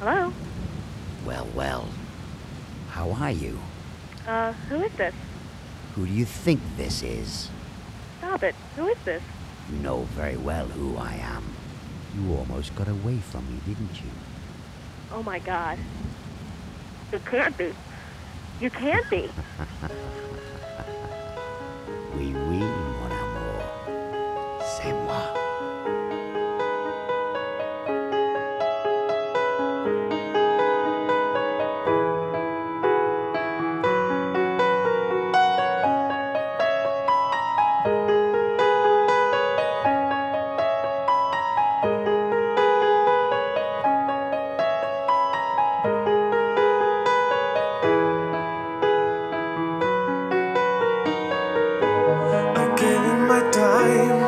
Hello? Well, well. How are you? Who is this? Who do you think this is? Stop it. Who is this? You know very well who I am. You almost got away from me, didn't you? Oh my god. You can't be. You can't be. Oui, oui, mon amour. C'est moi. I gave you my time,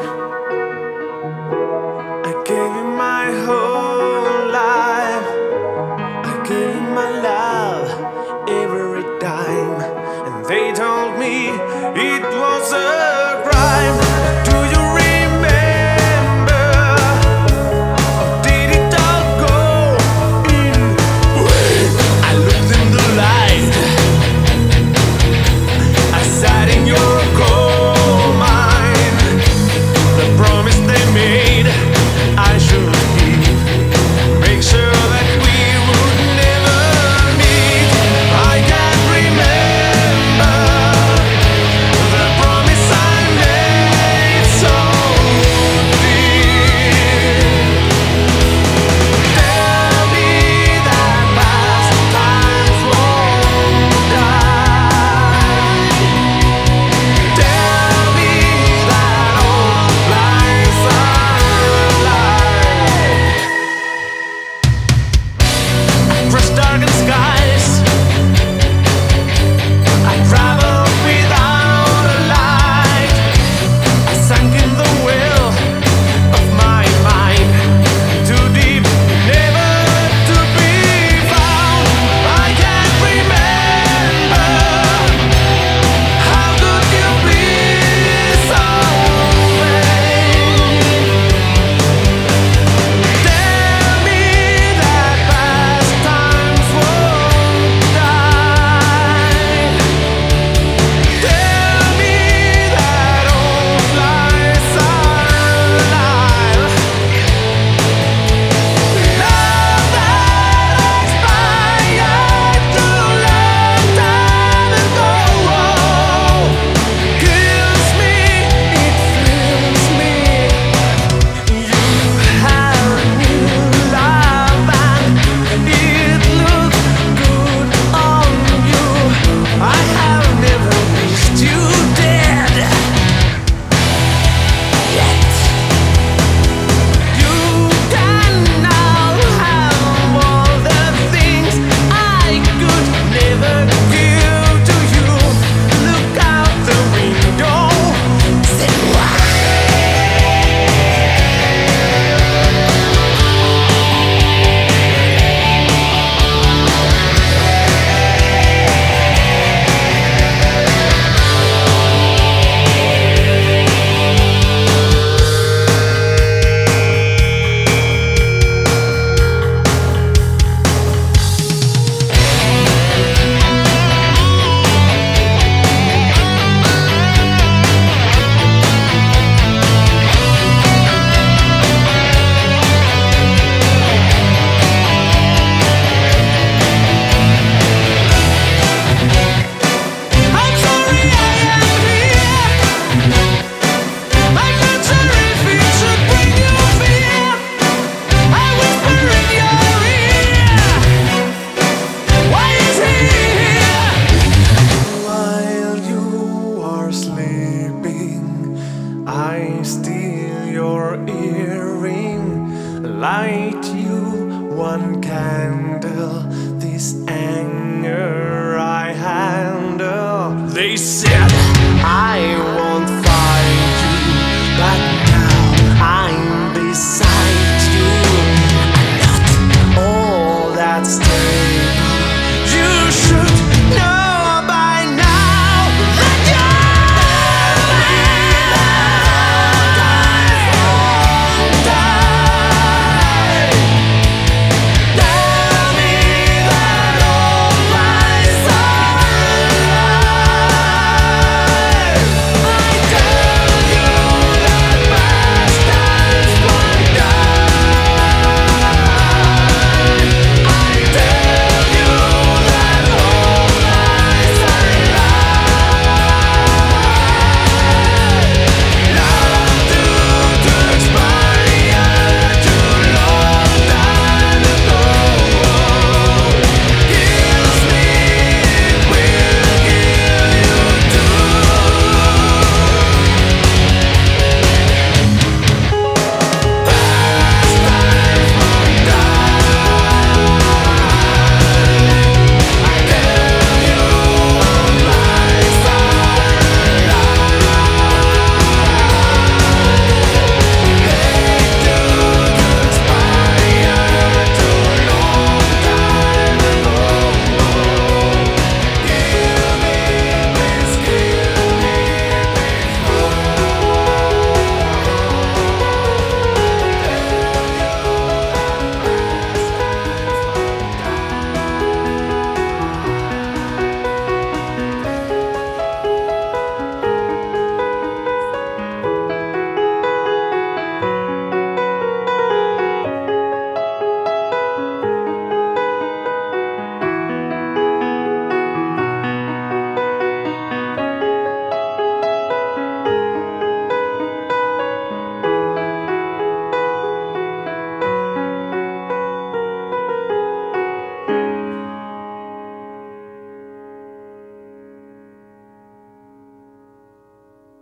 I gave you my whole life, I gave you my love every time, and they told me it was a crime. Do you remember? Or did it all go in vain? I looked in the light, I sat in your cold mind. The promise they made, I should keep. Make sure that we would never meet. I can't remember the promise I made so deep. Tell me that past times won't die. Tell me that all lies are lies. Across darkened skies, I traveled without a light. I sank in the well of my mind, too deep, never to be found. I can't remember. How could you be so vain? Tell me that past times won't die. Tell me that old lies are alive. Love that expired too long time ago kills me, it thrills me. You have a new love and it looks good on you. I have never wished you dead yet. You can now have all the things I could never give to you. Look out the window, c'est moi. I'm sorry I am here. I'm not sure if it should bring you fear. I whisper in your ear. Why is he here? While you are sleeping, I steal your earring, light you one candle. This anger I handle. They said I won't fight you, but now I'm beside